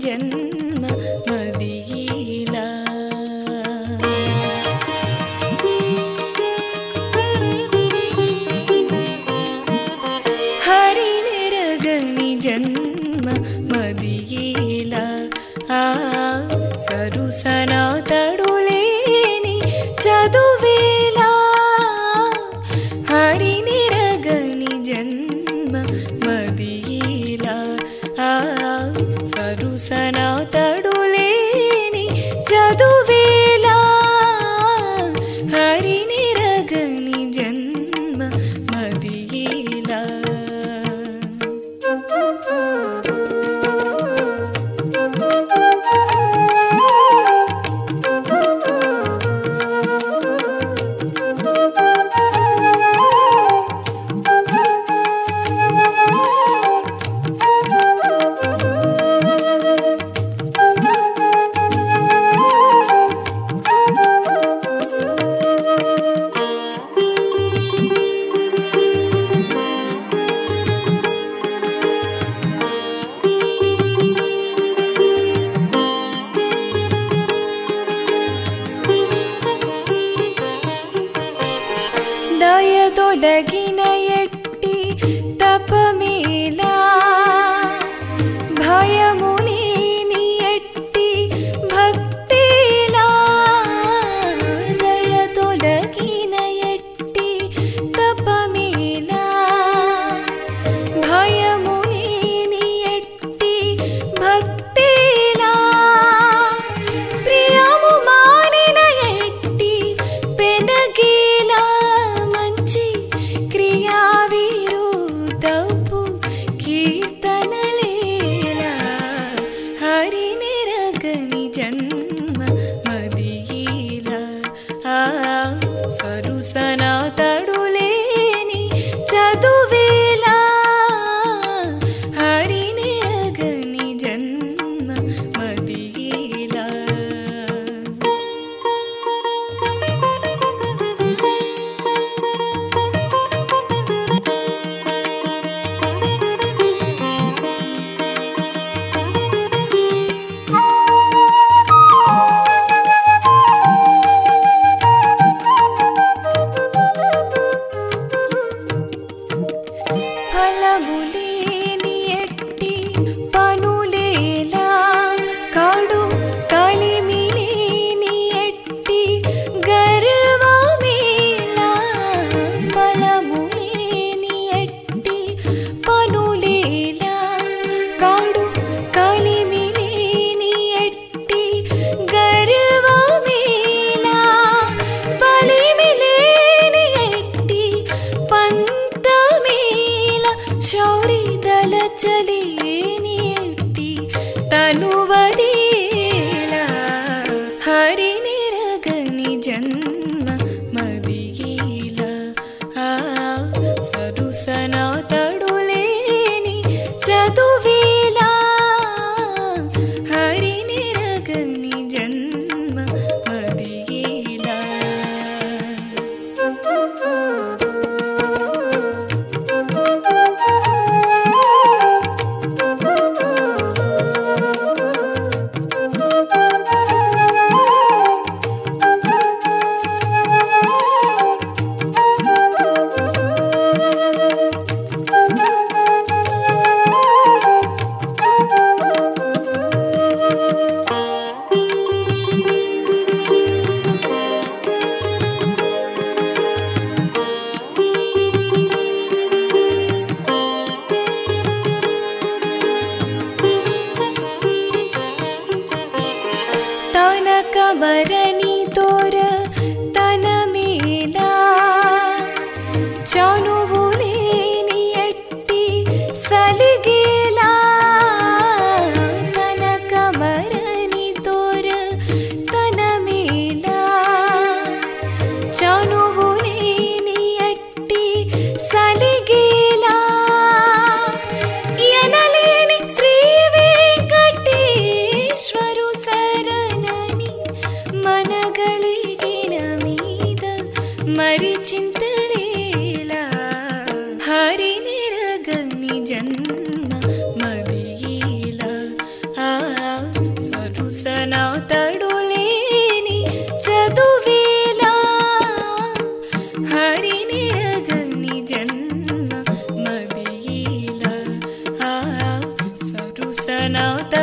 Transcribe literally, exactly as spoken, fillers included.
जन्म मदियेला हरिनिरगनि जन्म मदियेला आ सरुसना तडुलेनि चदुवेला हरिनिरगनि जन्म मदियेला आ सरुसना तडुलेनि चदुवेला हरिनिरगनि जन्म मदियेला దయతొలగిన ఎట్టి తపమేలా భయములేని ఎట్టి భక్తేలా దయతొలగిన ఎట్టి తపమేలా భయములేని ఎట్టి భక్తేలా ప్రియము మానిన ఎట్టి పెనగేలా क्रिया विरुद्धपु कीर्तनलेला हरिनिरगनि जन्म मदियेला आ सरुसना तडुलेनि चदुवेला हरिनिरगनि जन्म मदियेला ఫలములేని ఎట్టి పనులేలా కాడు కలిమిలేని ఎట్టి గర్వమేలా ఫలములేని ఎట్టి పనులేలా కాడు కలిమిలేని ఎట్టి గర్వమేలా బలిమిలేని ఎట్టి పంతమేలా शौरी दल चलेनि एट्टी तनुवदेला हरिनिरगनि जन्म मदियेला आ सरुसना तडुलेनि चदुवेला हरिनिरगनि जन्म मदियेला सरुसना